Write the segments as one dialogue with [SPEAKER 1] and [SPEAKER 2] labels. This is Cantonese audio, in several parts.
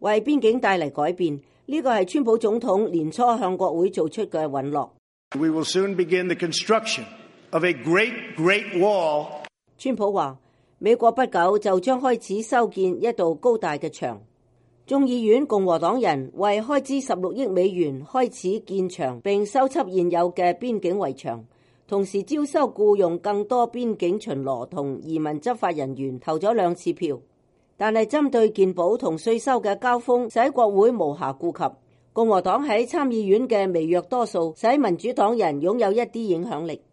[SPEAKER 1] 為邊境帶嚟改變。呢個係川普總統年初向國會做出嘅允諾。
[SPEAKER 2] We will soon begin the construction of a great wall.
[SPEAKER 1] 川普話，美國不久就將開始修建一道高大嘅牆。眾議院共和黨人為開支16億美元開始建牆並修葺現有嘅邊境圍牆，同時招收僱用更多邊境巡邏同移民執法人員投咗2次票。但係針對健保同稅收嘅交鋒使國會無暇顧及，共和黨喺參議院嘅微弱多數使民主黨人擁有一啲影響力。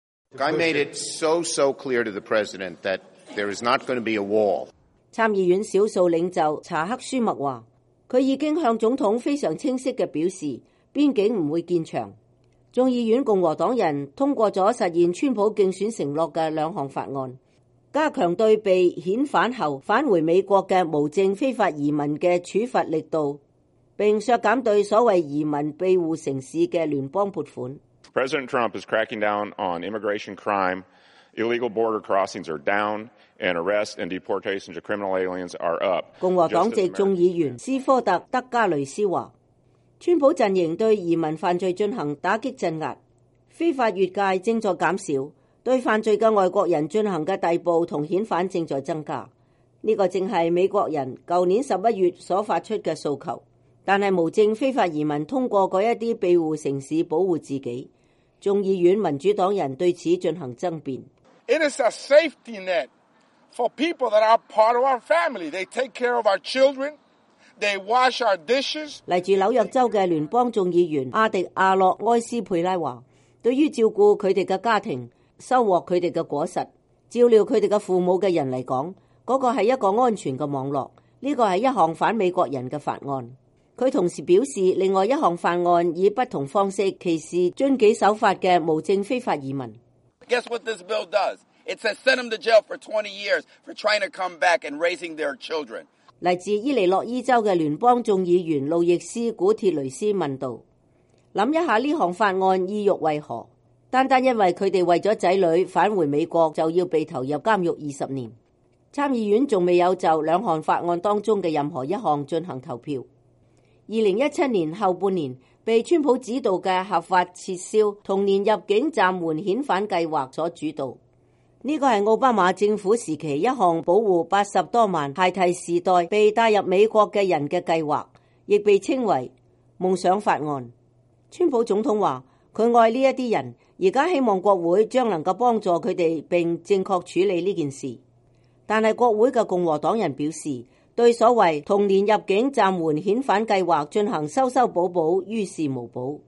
[SPEAKER 3] I made it so clear to the president that there is not going to be a wall.
[SPEAKER 1] 參議院少數領袖查克舒默話，佢已經向總統非常清晰嘅表示，邊境唔會建牆。眾議院共和黨人通過咗實現川普競選承諾嘅2項法案，加強對被遣返後返回美國嘅無證非法移民嘅處罰力度，並削減對所謂移民庇護城市嘅聯邦撥款。
[SPEAKER 4] President Trump is cracking down on immigration crime. Illegal border crossings are down, and arrests and deportations of criminal aliens are up.
[SPEAKER 1] 共和黨籍眾議員斯科特·德加雷斯話，川普陣營對移民犯罪進行打擊鎮壓，非法越界正在減少，對犯罪嘅外國人進行嘅逮捕同遣返正在增加。呢個正係美國人舊年11月所發出嘅訴求，但係無證非法移民通過嗰一啲庇護城市保護自己。眾議院民主黨人對此進行爭辯。
[SPEAKER 5] It is a safety net for people that are part of our family. They take care of our children. They wash our dishes.
[SPEAKER 1] 嚟自紐約州嘅聯邦眾議員阿迪亞洛埃斯佩拉話，對於照顧佢哋嘅家庭、收穫佢哋嘅果實、照料佢哋嘅父母嘅人嚟講，嗰個係一個安全嘅網絡。呢個係一項反美國人嘅法案。佢同時表示，另外一項法案以不同方式歧視遵紀守法嘅無證非法移民。
[SPEAKER 5] Guess what this bill does? It says send them to jail for 20 years for trying to come back and raising their children.
[SPEAKER 1] 嚟自伊利諾伊州嘅聯邦眾議員路易斯古鐵雷斯問道：諗一下呢項法案意欲為何？單單因為佢哋為咗仔女返回美國就要被投入監獄20年。參議院仲未有就2項法案當中嘅任何一項進行投票。2017年後半年，被川普指導嘅合法撤銷童年入境暫緩遣返計劃所主導。呢個係奧巴馬政府時期一項保護80多萬孩提時代被帶入美國嘅人嘅計劃，亦被稱為夢想法案。川普總統話，佢愛呢一啲人，而家希望國會將能夠幫助佢哋並正確處理呢件事。但係國會嘅共和黨人表示，對所謂童年入境暫緩遣返計劃進行修修補補，於事無補。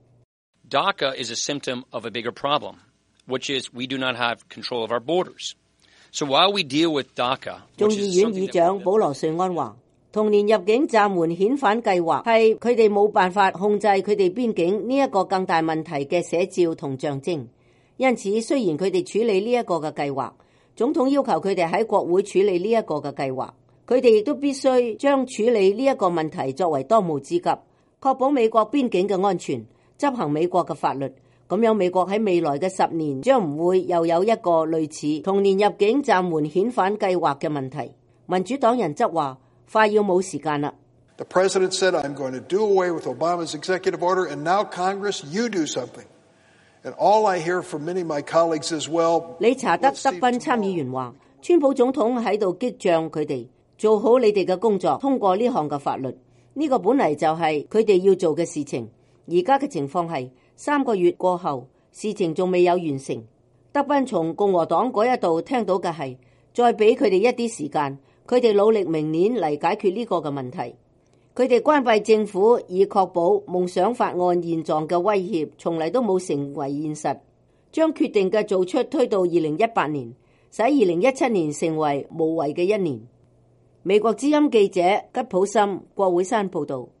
[SPEAKER 6] DACA is a symptom of a bigger problem, which is we do not have control of our borders. So while we deal with DACA,
[SPEAKER 1] 眾議院議長保羅瑞安話，童年入境暫緩遣返計劃係佢哋冇辦法控制佢哋邊境呢一個更大問題嘅寫照同象徵。因此，雖然佢哋處理呢一個嘅計劃，總統要求佢哋喺國會處理呢一個嘅計劃，佢哋亦都必須將處理呢一個問題作為當務之急，確保美國邊境嘅安全，執行美國嘅法律。咁樣美國喺未來嘅10年將唔會又有一個類似童年入境暫緩遣返計劃嘅問題。民主黨人則話快要冇時間啦。
[SPEAKER 7] The president said, I'm going to do away with Obama's executive order, and now Congress, you do something. And all I hear from many of my colleagues as well.
[SPEAKER 1] 理查德·德賓參議員話，川普總統喺度激將佢哋做好你哋嘅工作，通過呢項嘅法律。呢個本嚟就係佢哋要做嘅事情。而家嘅情況係3個月過後，事情仲未有完成。德賓從共和黨嗰一度聽到嘅係，再俾佢哋一啲時間，佢哋努力明年嚟解決呢個嘅問題。佢哋關閉政府以確保夢想法案現狀嘅威脅從嚟都冇成為現實，將決定嘅做出推到2018年，使2017年成為無謂嘅一年。美國之音記者吉普森，國會山報道。